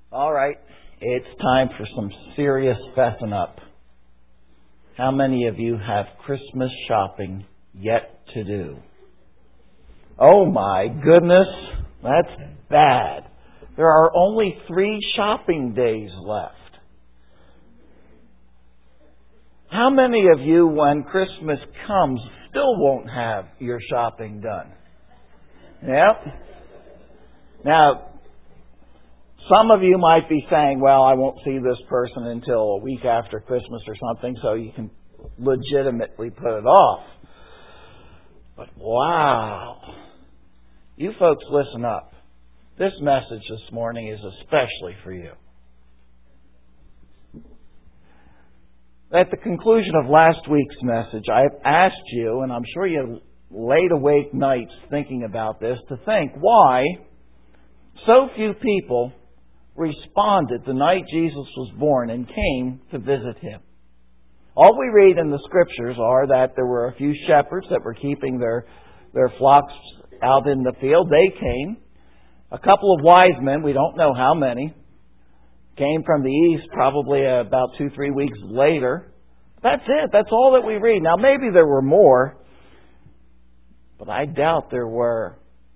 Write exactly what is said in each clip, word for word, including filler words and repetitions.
All right, it's time for some serious fessing up. How many of you have Christmas shopping yet to do? Oh my goodness, that's bad. There are only three shopping days left. How many of you, when Christmas comes, still won't have your shopping done? Yep. Now, some of you might be saying, well, I won't see this person until a week after Christmas or something, so you can legitimately put it off. But wow. You folks, listen up. This message this morning is especially for you. At the conclusion of last week's message, I asked you, and I'm sure you laid awake nights thinking about this, to think why so few people responded the night Jesus was born and came to visit Him. All we read in the Scriptures are that there were a few shepherds that were keeping their, their flocks out in the field. They came. A couple of wise men, we don't know how many, came from the east probably about two, three weeks later. That's it. That's all that we read. Now, maybe there were more, but I doubt there were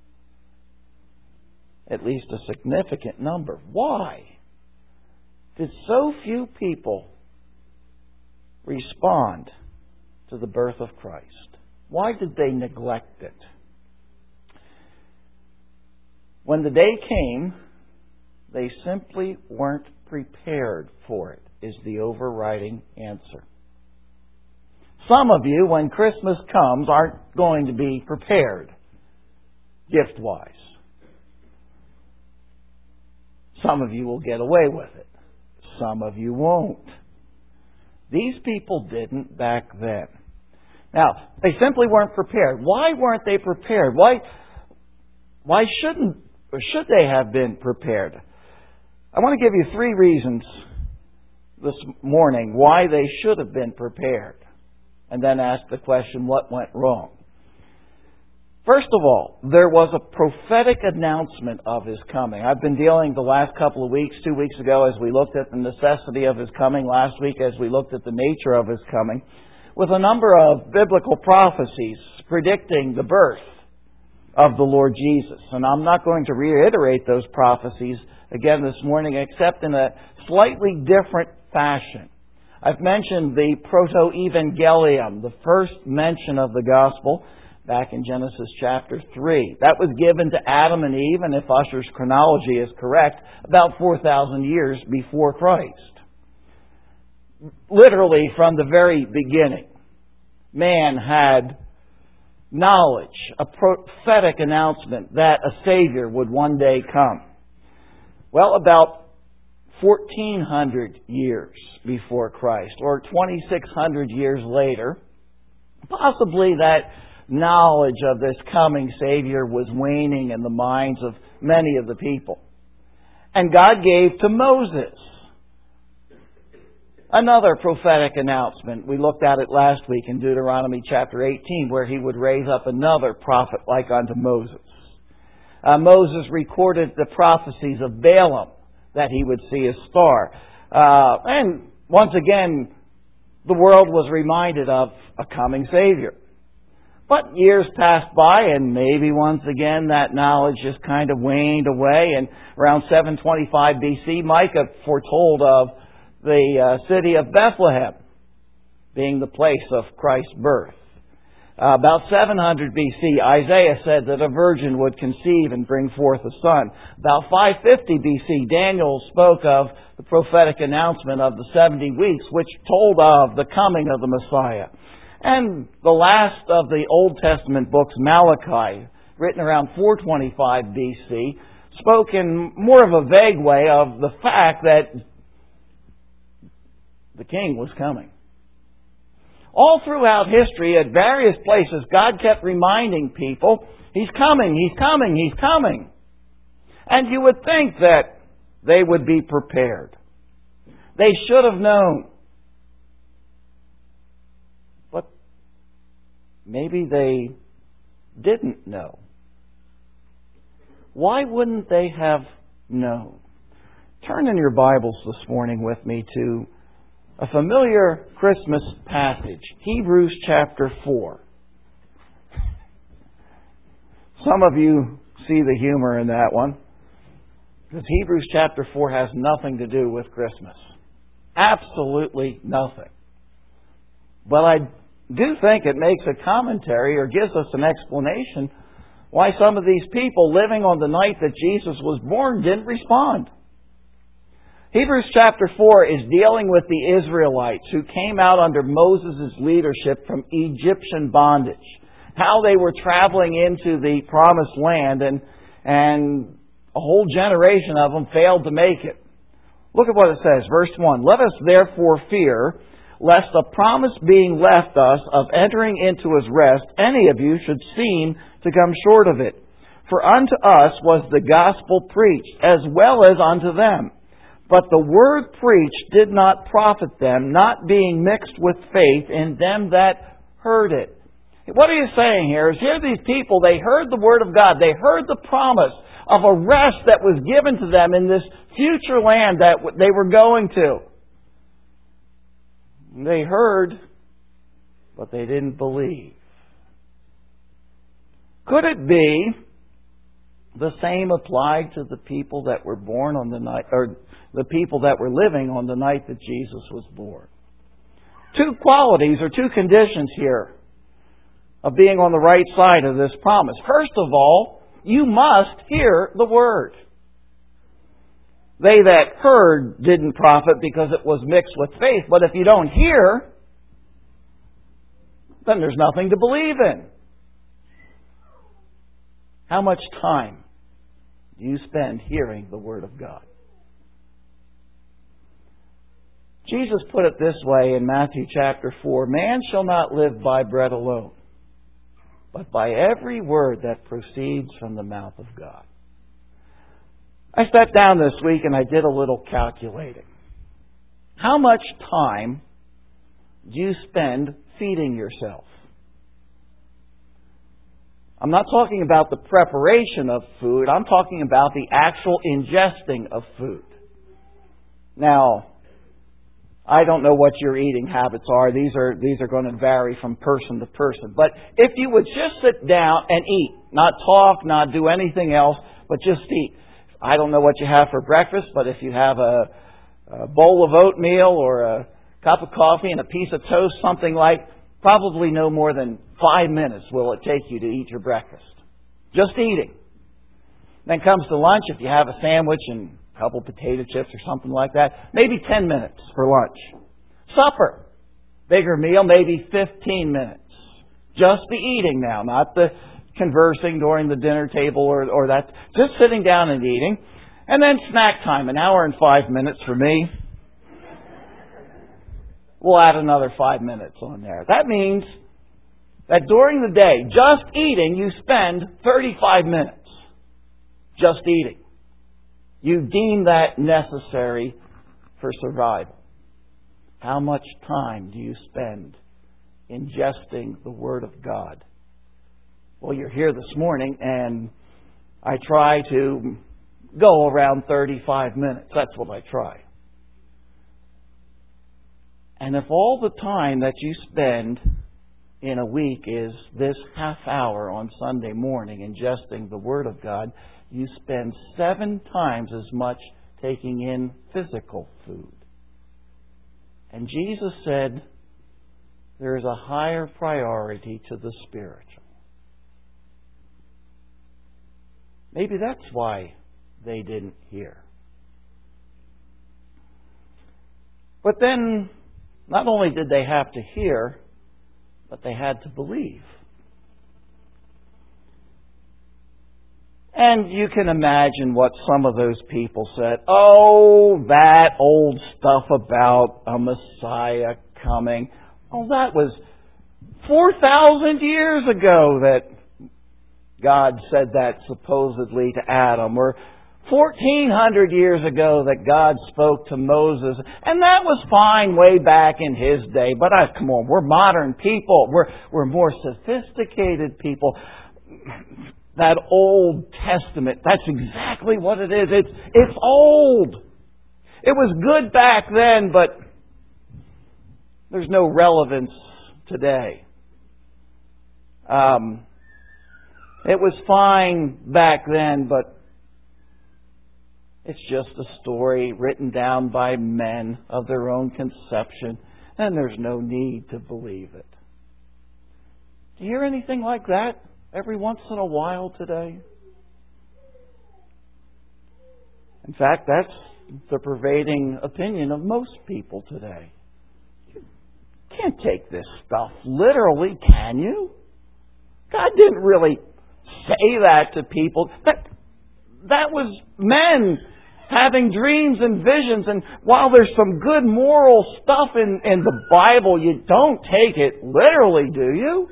at least a significant number. Why did so few people respond to the birth of Christ? Why did they neglect it? When the day came, they simply weren't prepared for it, is the overriding answer. Some of you, when Christmas comes, aren't going to be prepared, gift-wise. Some of you will get away with it. Some of you won't. These people didn't back then. Now, they simply weren't prepared. Why weren't they prepared? Why, why shouldn't or should they have been prepared? I want to give you three reasons this morning why they should have been prepared, and then ask the question, what went wrong? First of all, there was a prophetic announcement of His coming. I've been dealing the last couple of weeks, two weeks ago as we looked at the necessity of His coming, last week as we looked at the nature of His coming, with a number of biblical prophecies predicting the birth of the Lord Jesus. And I'm not going to reiterate those prophecies again this morning, except in a slightly different fashion. I've mentioned the proto-evangelium, the first mention of the gospel, back in Genesis chapter three. That was given to Adam and Eve, and if Ussher's chronology is correct, about four thousand years before Christ. Literally from the very beginning, man had knowledge, a prophetic announcement that a Savior would one day come. Well, about fourteen hundred years before Christ, or twenty-six hundred years later, possibly that knowledge of this coming Savior was waning in the minds of many of the people. And God gave to Moses another prophetic announcement. We looked at it last week in Deuteronomy chapter eighteen, where He would raise up another prophet like unto Moses. Uh, Moses recorded the prophecies of Balaam, that he would see a star. Uh, and once again, the world was reminded of a coming Savior. But years passed by, and maybe once again that knowledge just kind of waned away. And around seven twenty-five B C, Micah foretold of the uh, city of Bethlehem being the place of Christ's birth. Uh, about seven hundred B C, Isaiah said that a virgin would conceive and bring forth a son. About five fifty B C, Daniel spoke of the prophetic announcement of the seventy weeks, which told of the coming of the Messiah. And the last of the Old Testament books, Malachi, written around four twenty-five B C, spoke in more of a vague way of the fact that the King was coming. All throughout history, at various places, God kept reminding people, He's coming, He's coming, He's coming. And you would think that they would be prepared. They should have known. But maybe they didn't know. Why wouldn't they have known? Turn in your Bibles this morning with me to a familiar Christmas passage, Hebrews chapter four. Some of you see the humor in that one, because Hebrews chapter four has nothing to do with Christmas. Absolutely nothing. But I do think it makes a commentary or gives us an explanation why some of these people living on the night that Jesus was born didn't respond. Hebrews chapter four is dealing with the Israelites who came out under Moses' leadership from Egyptian bondage. How they were traveling into the promised land and, and a whole generation of them failed to make it. Look at what it says, verse one. Let us therefore fear, lest the promise being left us of entering into His rest, any of you should seem to come short of it. For unto us was the gospel preached, as well as unto them. But the word preached did not profit them, not being mixed with faith in them that heard it. What are you saying here is here these people, they heard the word of God. They heard the promise of a rest that was given to them in this future land that they were going to. They heard, but they didn't believe. Could it be the same applied to the people that were born on the night, or the people that were living on the night that Jesus was born? Two qualities or two conditions here of being on the right side of this promise. First of all, you must hear the word. They that heard didn't profit because it was mixed with faith. But if you don't hear, then there's nothing to believe in. How much time do you spend hearing the Word of God? Jesus put it this way in Matthew chapter four, man shall not live by bread alone, but by every word that proceeds from the mouth of God. I sat down this week and I did a little calculating. How much time do you spend feeding yourself? I'm not talking about the preparation of food. I'm talking about the actual ingesting of food. Now, I don't know what your eating habits are. These are these are going to vary from person to person. But if you would just sit down and eat, not talk, not do anything else, but just eat. I don't know what you have for breakfast, but if you have a, a bowl of oatmeal or a cup of coffee and a piece of toast, something like, probably no more than five minutes will it take you to eat your breakfast. Just eating. Then comes to lunch, if you have a sandwich and a couple potato chips or something like that, maybe ten minutes for lunch. Supper, bigger meal, maybe fifteen minutes. Just the eating now, not the conversing during the dinner table or, or that. Just sitting down and eating. And then snack time, an hour and five minutes for me. We'll add another five minutes on there. That means that during the day, just eating, you spend thirty-five minutes. Just eating. You deem that necessary for survival. How much time do you spend ingesting the Word of God? Well, you're here this morning, and I try to go around thirty-five minutes. That's what I try. And if all the time that you spend in a week is this half hour on Sunday morning ingesting the Word of God, you spend seven times as much taking in physical food. And Jesus said there is a higher priority to the spiritual. Maybe that's why they didn't hear. But then, not only did they have to hear, but they had to believe. And you can imagine what some of those people said. Oh, that old stuff about a Messiah coming. Oh, that was four thousand years ago that God said that supposedly to Adam. Or fourteen hundred years ago that God spoke to Moses. And that was fine way back in His day. But I, come on, we're modern people. We're, we're more sophisticated people. That Old Testament, that's exactly what it is. It's, it's old. It was good back then, but there's no relevance today. Um, it was fine back then, but it's just a story written down by men of their own conception, and there's no need to believe it. Do you hear anything like that every once in a while today? In fact, that's the pervading opinion of most people today. You can't take this stuff literally, can you? God didn't really say that to people. That, that was men having dreams and visions. And while there's some good moral stuff in, in the Bible, you don't take it literally, do you?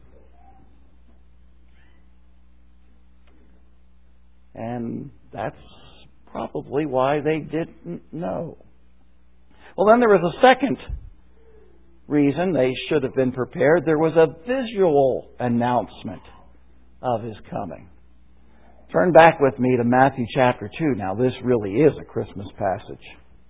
And that's probably why they didn't know. Well, then there was a second reason they should have been prepared. There was a visual announcement of His coming. Turn back with me to Matthew chapter two. Now, this really is a Christmas passage.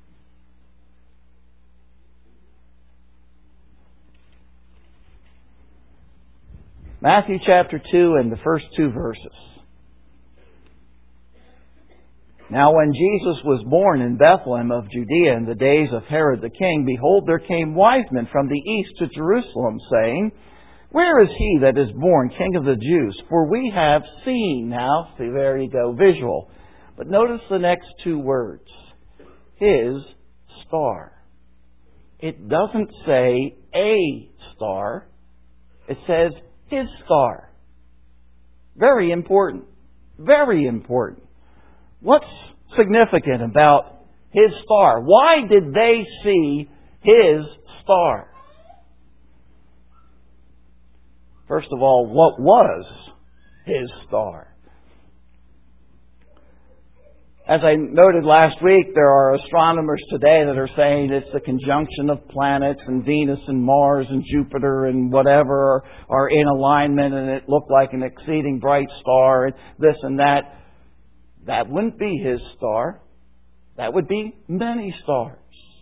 Matthew chapter two and the first two verses. Now when Jesus was born in Bethlehem of Judea in the days of Herod the king, behold, there came wise men from the east to Jerusalem, saying, Where is he that is born King of the Jews? For we have seen. Now, see, there you go, visual. But notice the next two words. His star. It doesn't say a star. It says His star. Very important. Very important. What's significant about His star? Why did they see His star? First of all, what was His star? As I noted last week, there are astronomers today that are saying it's the conjunction of planets, and Venus and Mars and Jupiter and whatever are, are in alignment, and it looked like an exceeding bright star and this and that. That wouldn't be His star. That would be many stars.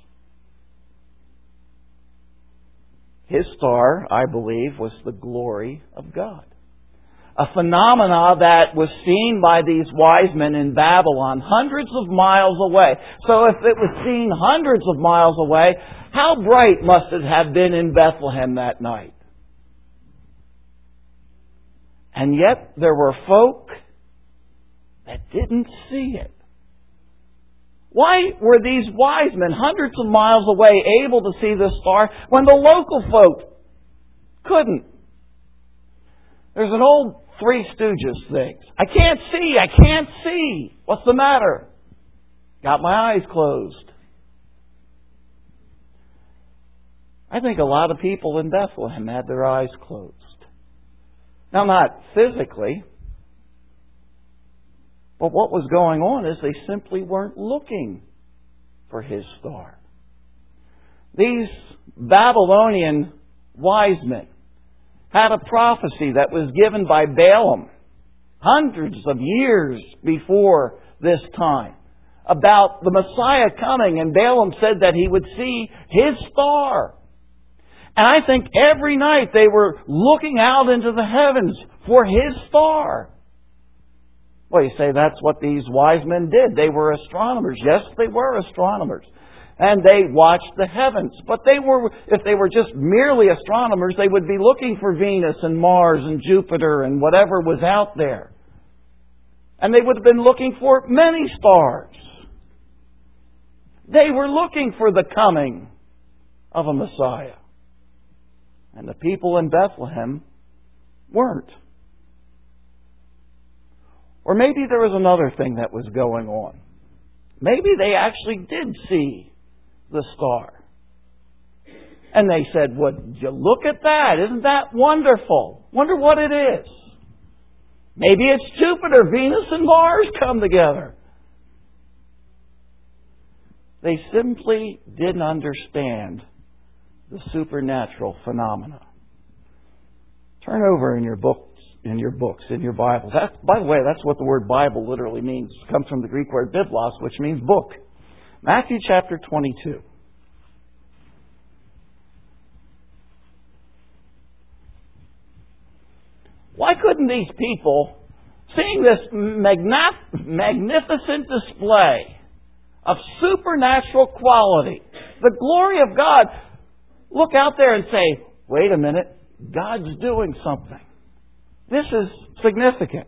His star, I believe, was the glory of God. A phenomena that was seen by these wise men in Babylon hundreds of miles away. So if it was seen hundreds of miles away, how bright must it have been in Bethlehem that night? And yet there were folk that didn't see it. Why were these wise men hundreds of miles away able to see this star when the local folk couldn't? There's an old Three Stooges thing. I can't see, I can't see. What's the matter? Got my eyes closed. I think a lot of people in Bethlehem had their eyes closed. Now, not physically, but what was going on is they simply weren't looking for His star. These Babylonian wise men had a prophecy that was given by Balaam hundreds of years before this time about the Messiah coming, and Balaam said that he would see His star. And I think every night they were looking out into the heavens for His star. Well, you say that's what these wise men did. They were astronomers. Yes, they were astronomers. And they watched the heavens. But they were, if they were just merely astronomers, they would be looking for Venus and Mars and Jupiter and whatever was out there. And they would have been looking for many stars. They were looking for the coming of a Messiah. And the people in Bethlehem weren't. Or maybe there was another thing that was going on. Maybe they actually did see the star. And they said, would you look at that? Isn't that wonderful? Wonder what it is. Maybe it's Jupiter, Venus, and Mars come together. They simply didn't understand the supernatural phenomena. Turn over in your books, in your books, in your Bibles. That, by the way, that's what the word Bible literally means. It comes from the Greek word biblos, which means book. Matthew chapter twenty-two. Why couldn't these people, seeing this magnif- magnificent display of supernatural quality, the glory of God, look out there and say, wait a minute, God's doing something. This is significant.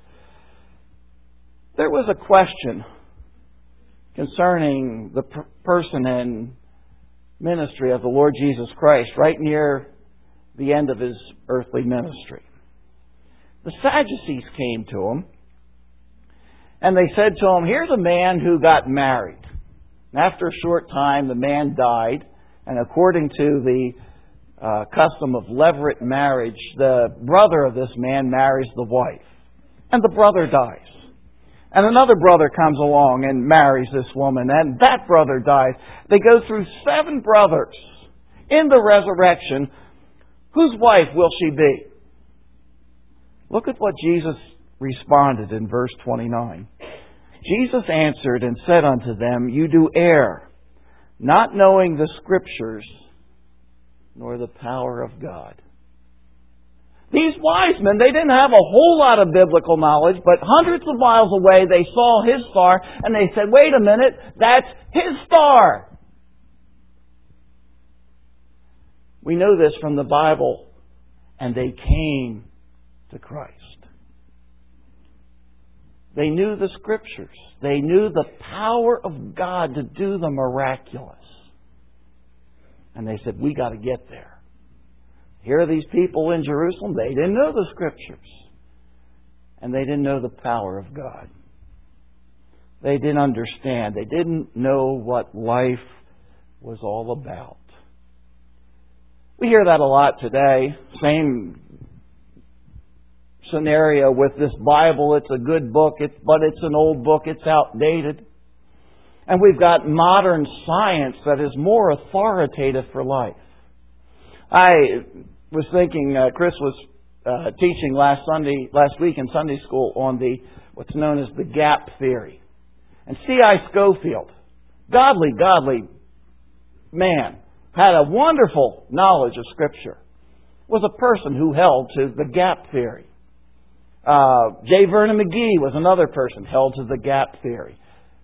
There was a question concerning the per- person and ministry of the Lord Jesus Christ right near the end of His earthly ministry. The Sadducees came to Him and they said to Him, here's a man who got married. And after a short time, the man died, and according to the uh, custom of levirate marriage, the brother of this man marries the wife, and the brother dies. And another brother comes along and marries this woman, and that brother dies. They go through seven brothers. In the resurrection, whose wife will she be? Look at what Jesus responded in verse twenty-nine. Jesus answered and said unto them, you do err, not knowing the Scriptures, nor the power of God. These wise men, they didn't have a whole lot of biblical knowledge, but hundreds of miles away they saw His star, and they said, wait a minute, that's His star. We know this from the Bible, and they came to Christ. They knew the Scriptures. They knew the power of God to do the miraculous. And they said, we got to get there. Here are these people in Jerusalem. They didn't know the Scriptures. And they didn't know the power of God. They didn't understand. They didn't know what life was all about. We hear that a lot today. Same scenario with this Bible. It's a good book, it's, but it's an old book. It's outdated. And we've got modern science that is more authoritative for life. I was thinking, uh, Chris was uh, teaching last Sunday, last week in Sunday school on the what's known as the gap theory. And C I Scofield, godly, godly man, had a wonderful knowledge of Scripture, was a person who held to the gap theory. Uh, J. Vernon McGee was another person held to the gap theory.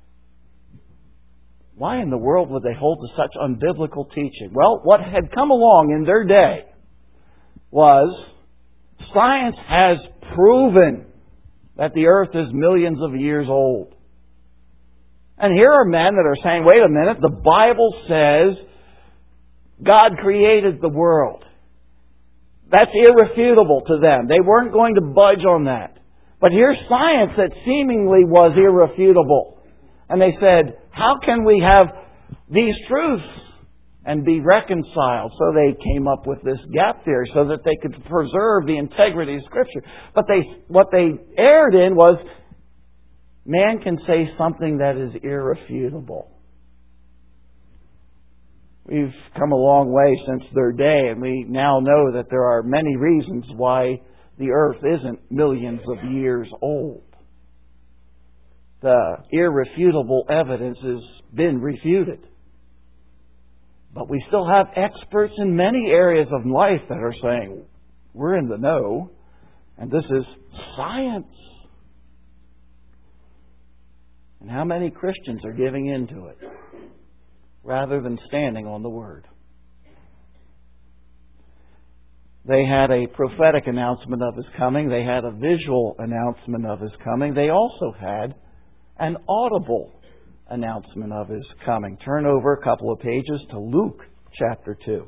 Why in the world would they hold to such unbiblical teaching? Well, what had come along in their day was science has proven that the earth is millions of years old. And here are men that are saying, wait a minute, the Bible says God created the world. That's irrefutable to them. They weren't going to budge on that. But here's science that seemingly was irrefutable. And they said, how can we have these truths and be reconciled? So they came up with this gap theory so that they could preserve the integrity of Scripture. But they, what they erred in was, man can say something that is irrefutable. We've come a long way since their day, and we now know that there are many reasons why the earth isn't millions of years old. The irrefutable evidence has been refuted. But we still have experts in many areas of life that are saying, we're in the know, and this is science. And how many Christians are giving into it rather than standing on the Word? They had a prophetic announcement of His coming. They had a visual announcement of His coming. They also had an audible announcement of His coming. Turn over a couple of pages to Luke chapter two.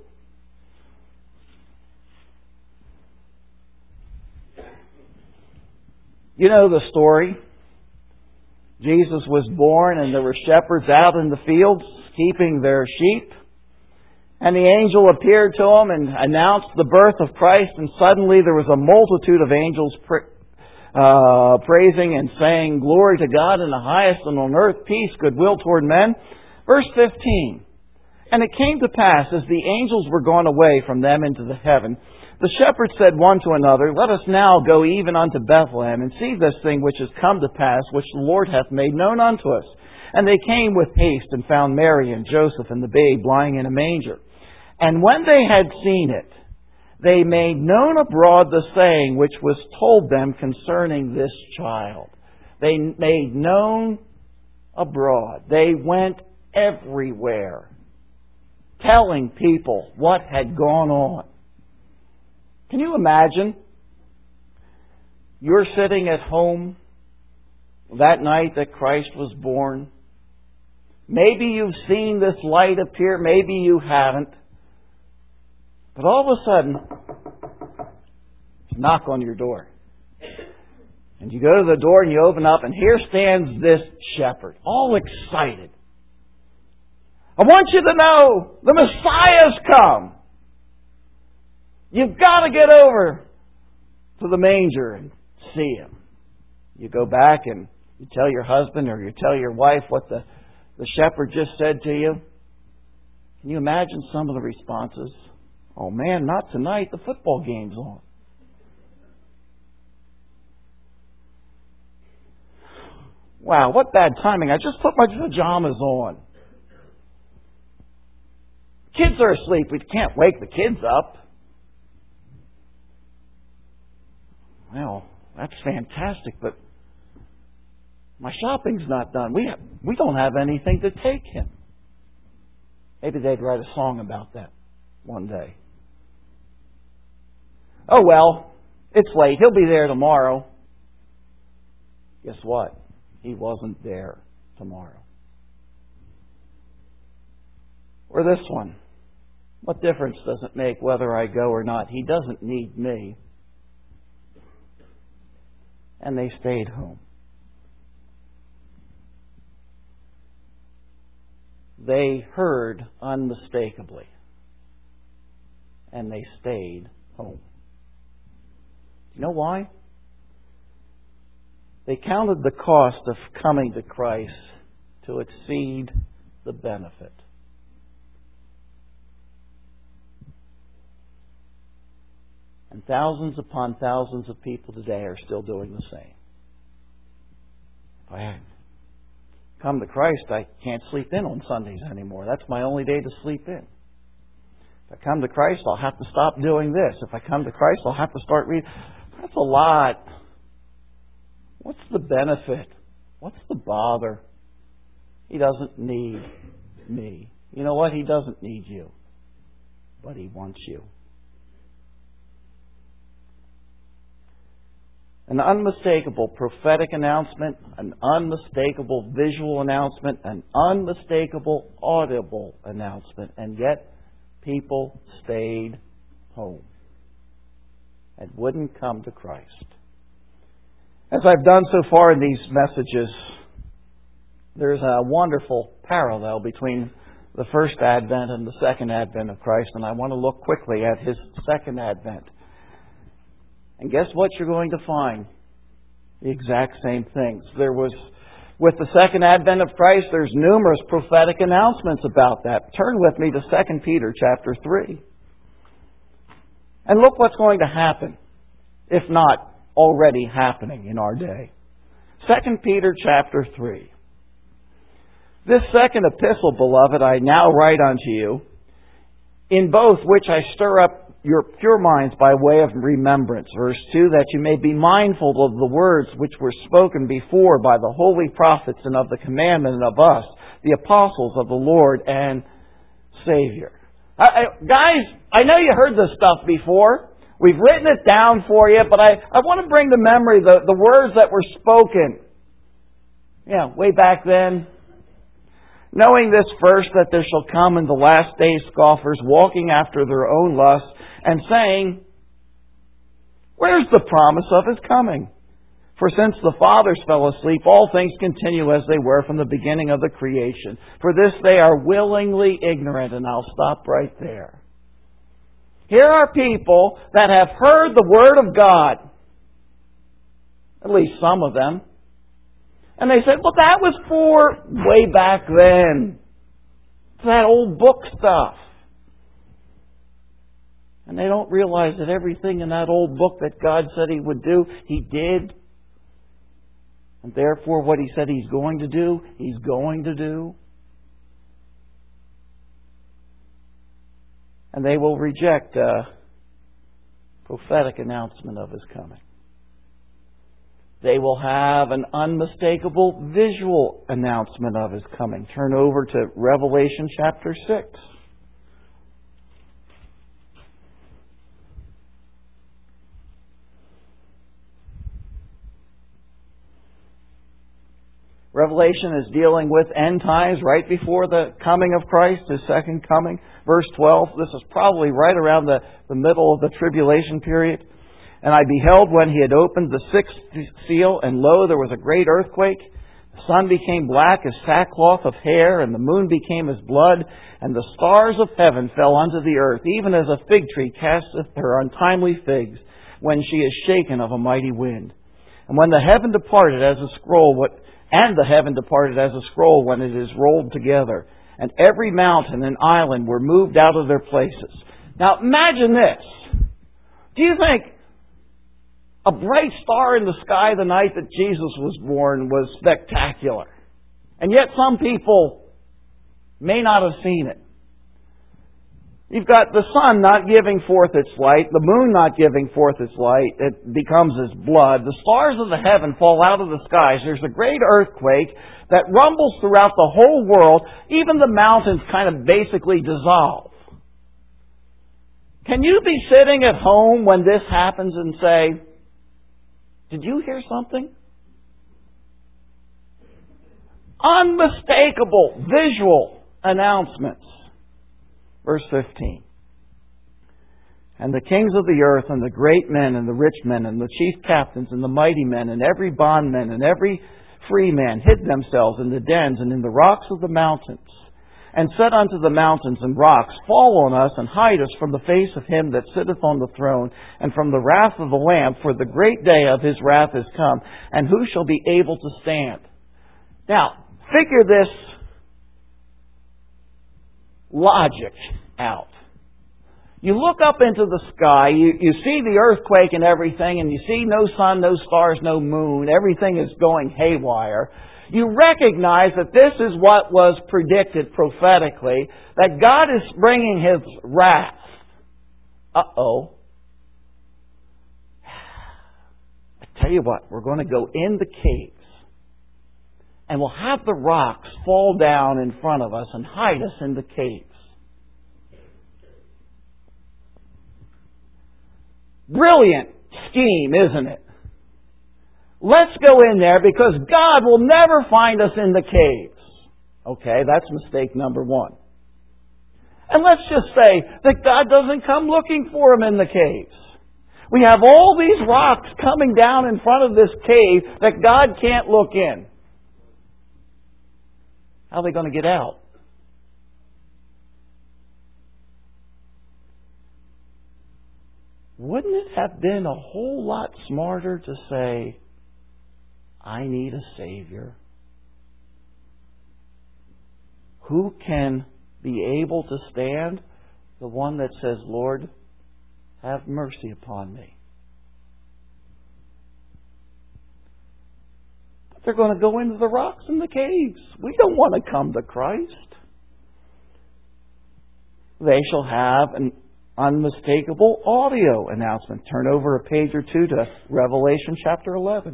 You know the story. Jesus was born and there were shepherds out in the fields keeping their sheep. And the angel appeared to them and announced the birth of Christ, and suddenly there was a multitude of angels pra- uh, praising and saying, glory to God in the highest, and on earth peace, goodwill toward men. Verse fifteen. And it came to pass, as the angels were gone away from them into the heaven, the shepherds said one to another, let us now go even unto Bethlehem, and see this thing which is come to pass, which the Lord hath made known unto us. And they came with haste and found Mary and Joseph and the babe lying in a manger. And when they had seen it, they made known abroad the saying which was told them concerning this child. They made known abroad. They went everywhere, telling people what had gone on. Can you imagine? You're sitting at home that night that Christ was born. Maybe you've seen this light appear, maybe you haven't. But all of a sudden, knock on your door. And you go to the door and you open up, and here stands this shepherd, all excited. I want you to know the Messiah's come. You've got to get over to the manger and see him. You go back and you tell your husband or you tell your wife what the, the shepherd just said to you. Can you imagine some of the responses? Oh man, not tonight. The football game's on. Wow, what bad timing. I just put my pajamas on. Kids are asleep. We can't wake the kids up. Well, that's fantastic, but my shopping's not done. We have, we don't have anything to take him. Maybe they'd write a song about that one day. Oh well, it's late. He'll be there tomorrow. Guess what? He wasn't there tomorrow. Or this one. What difference does it make whether I go or not? He doesn't need me. And they stayed home. They heard unmistakably. And they stayed home. Do you know why? They counted the cost of coming to Christ to exceed the benefit. And thousands upon thousands of people today are still doing the same. If I come to Christ, I can't sleep in on Sundays anymore. That's my only day to sleep in. If I come to Christ, I'll have to stop doing this. If I come to Christ, I'll have to start reading. That's a lot. What's the benefit? What's the bother? He doesn't need me. You know what? He doesn't need you. But He wants you. An unmistakable prophetic announcement, an unmistakable visual announcement, an unmistakable audible announcement, and yet people stayed home and wouldn't come to Christ. As I've done so far in these messages, there's a wonderful parallel between the first advent and the second advent of Christ, and I want to look quickly at His second advent. And guess what you're going to find? The exact same things. There was, with the second advent of Christ, there's numerous prophetic announcements about that. Turn with me to Second Peter chapter three. And look what's going to happen, if not already happening in our day. Second Peter chapter three. This second epistle, beloved, I now write unto you, in both which I stir up your pure minds by way of remembrance. Verse two, that you may be mindful of the words which were spoken before by the holy prophets and of the commandment of us, the apostles of the Lord and Savior. I, I, guys, I know you heard this stuff before. We've written it down for you, but I, I want to bring to memory the, the words that were spoken. Yeah, way back then. Knowing this first, that there shall come in the last days scoffers, walking after their own lusts, and saying, where's the promise of His coming? For since the fathers fell asleep, all things continue as they were from the beginning of the creation. For this they are willingly ignorant, and I'll stop right there. Here are people that have heard the Word of God, at least some of them, and they said, well, that was for way back then. It's that old book stuff. And they don't realize that everything in that old book that God said He would do, He did. And therefore what He said He's going to do, He's going to do. And they will reject a prophetic announcement of His coming. They will have an unmistakable visual announcement of His coming. Turn over to Revelation chapter six. Revelation is dealing with end times right before the coming of Christ, His second coming. Verse twelve, this is probably right around the, the middle of the tribulation period. And I beheld when He had opened the sixth seal, and lo, there was a great earthquake. The sun became black as sackcloth of hair, and the moon became as blood, and the stars of heaven fell unto the earth, even as a fig tree casteth her untimely figs, when she is shaken of a mighty wind. And when the heaven departed as a scroll, what And the heaven departed as a scroll when it is rolled together. And every mountain and island were moved out of their places. Now imagine this. Do you think a bright star in the sky the night that Jesus was born was spectacular? And yet some people may not have seen it. You've got the sun not giving forth its light, the moon not giving forth its light, it becomes as blood. The stars of the heaven fall out of the skies. There's a great earthquake that rumbles throughout the whole world. Even the mountains kind of basically dissolve. Can you be sitting at home when this happens and say, did you hear something? Unmistakable visual announcements. Verse fifteen. And the kings of the earth, and the great men, and the rich men, and the chief captains, and the mighty men, and every bondman, and every free man, hid themselves in the dens and in the rocks of the mountains, and said unto the mountains and rocks, fall on us, and hide us from the face of Him that sitteth on the throne, and from the wrath of the Lamb, for the great day of His wrath is come, and who shall be able to stand? Now, figure this logic out. You look up into the sky, you, you see the earthquake and everything, and you see no sun, no stars, no moon, everything is going haywire. You recognize that this is what was predicted prophetically, that God is bringing His wrath. Uh-oh. I tell you what, we're going to go in the caves, and we'll have the rocks fall down in front of us and hide us in the caves. Brilliant scheme, isn't it? Let's go in there because God will never find us in the caves. Okay, that's mistake number one. And let's just say that God doesn't come looking for Him in the caves. We have all these rocks coming down in front of this cave that God can't look in. How are they going to get out? Wouldn't it have been a whole lot smarter to say, I need a Savior who can be able to stand? The one that says, Lord, have mercy upon me. They're going to go into the rocks and the caves. We don't want to come to Christ. They shall have an unmistakable audio announcement. Turn over a page or two to Revelation chapter eleven.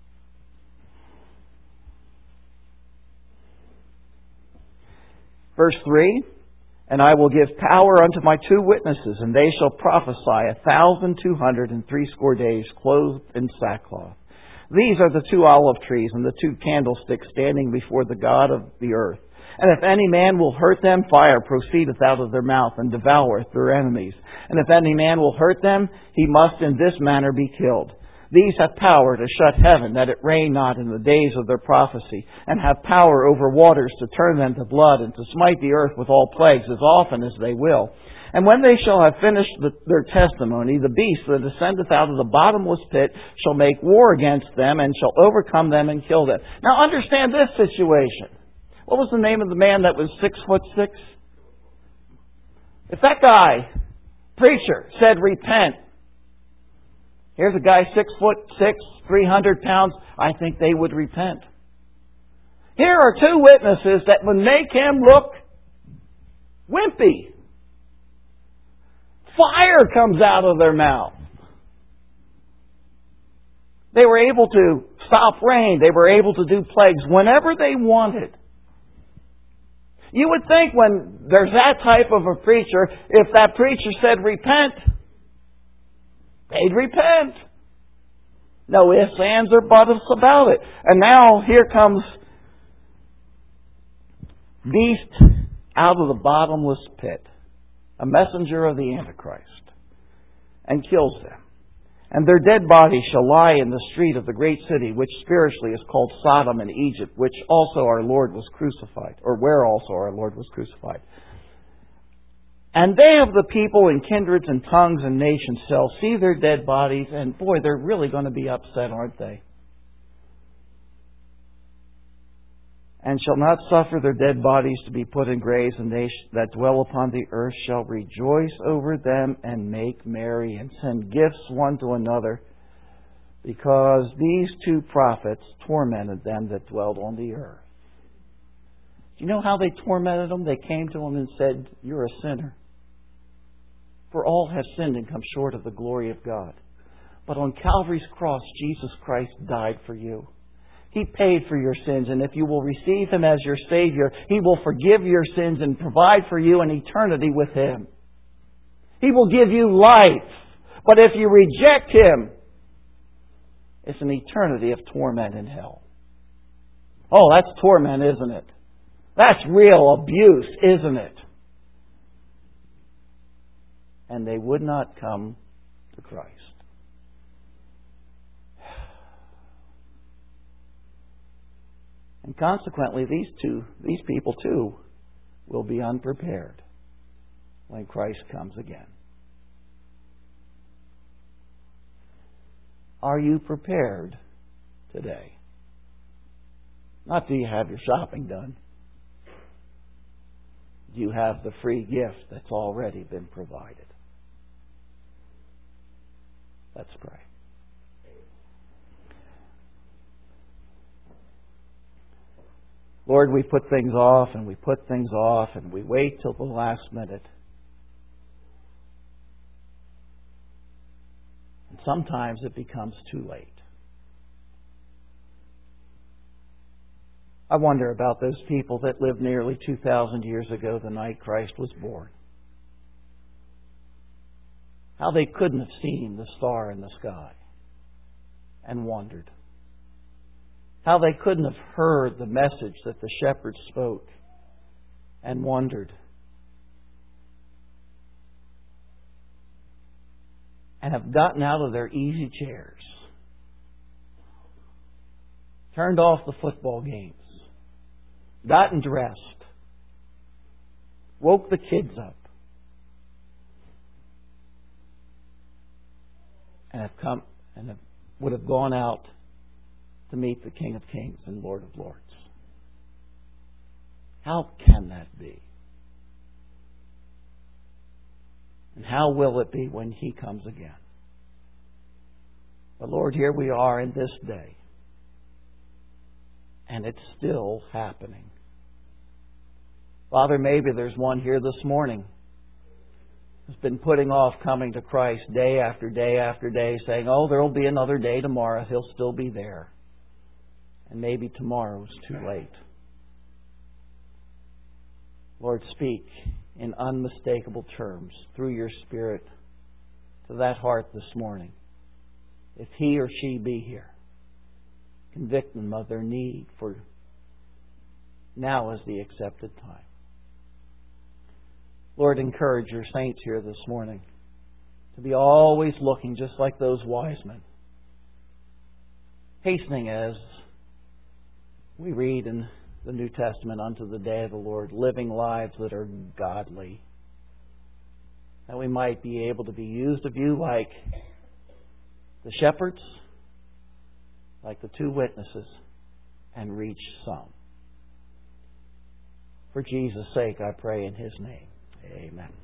Verse three, and I will give power unto my two witnesses, and they shall prophesy a thousand two hundred and threescore days, clothed in sackcloth. These are the two olive trees and the two candlesticks standing before the God of the earth. And if any man will hurt them, fire proceedeth out of their mouth and devoureth their enemies. And if any man will hurt them, he must in this manner be killed. These have power to shut heaven, that it rain not in the days of their prophecy, and have power over waters to turn them to blood, and to smite the earth with all plagues as often as they will. And when they shall have finished the, their testimony, the beast that ascendeth out of the bottomless pit shall make war against them, and shall overcome them and kill them. Now understand this situation. What was the name of the man that was six foot six? If that guy, preacher, said repent, Here's a guy six foot six, three hundred pounds. I think they would repent. Here are two witnesses that would make him look wimpy. Fire comes out of their mouth. They were able to stop rain. They were able to do plagues whenever they wanted. You would think when there's that type of a preacher, if that preacher said repent, they'd repent. No ifs, ands, or buts about it. And now here comes beast out of the bottomless pit, a messenger of the Antichrist, and kills them. And their dead bodies shall lie in the street of the great city, which spiritually is called Sodom and Egypt, which also our Lord was crucified, or where also our Lord was crucified. And they of the people and kindreds and tongues and nations shall see their dead bodies, and boy, they're really going to be upset, aren't they? And shall not suffer their dead bodies to be put in graves, and they that dwell upon the earth shall rejoice over them and make merry and send gifts one to another, because these two prophets tormented them that dwelled on the earth. Do you know how they tormented them? They came to them and said, "You're a sinner. For all have sinned and come short of the glory of God. But on Calvary's cross, Jesus Christ died for you. He paid for your sins, and if you will receive Him as your Savior, He will forgive your sins and provide for you an eternity with Him. He will give you life. But if you reject Him, it's an eternity of torment in hell." Oh, that's torment, isn't it? That's real abuse, isn't it? And they would not come to Christ. And consequently, these two, these people too, will be unprepared when Christ comes again. Are you prepared today? Not do you have your shopping done. Do you have the free gift that's already been provided? Let's pray. Lord, we put things off and we put things off and we wait till the last minute. And sometimes it becomes too late. I wonder about those people that lived nearly two thousand years ago, the night Christ was born. How they couldn't have seen the star in the sky and wondered. How they couldn't have heard the message that the shepherds spoke and wondered. And have gotten out of their easy chairs, turned off the football games, gotten dressed, woke the kids up, and have come and have, would have gone out to meet the King of Kings and Lord of Lords. How can that be? And how will it be when He comes again? But Lord, here we are in this day. And it's still happening. Father, maybe there's one here this morning who's been putting off coming to Christ day after day after day, saying, "Oh, there'll be another day tomorrow. He'll still be there." And maybe tomorrow's too late. Lord, speak in unmistakable terms through your Spirit to that heart this morning. If he or she be here, convict them of their need, for now is the accepted time. Lord, encourage your saints here this morning to be always looking just like those wise men, hastening as we read in the New Testament unto the day of the Lord, living lives that are godly, that we might be able to be used of you like the shepherds, like the two witnesses, and reach some. For Jesus' sake, I pray in His name. Amen.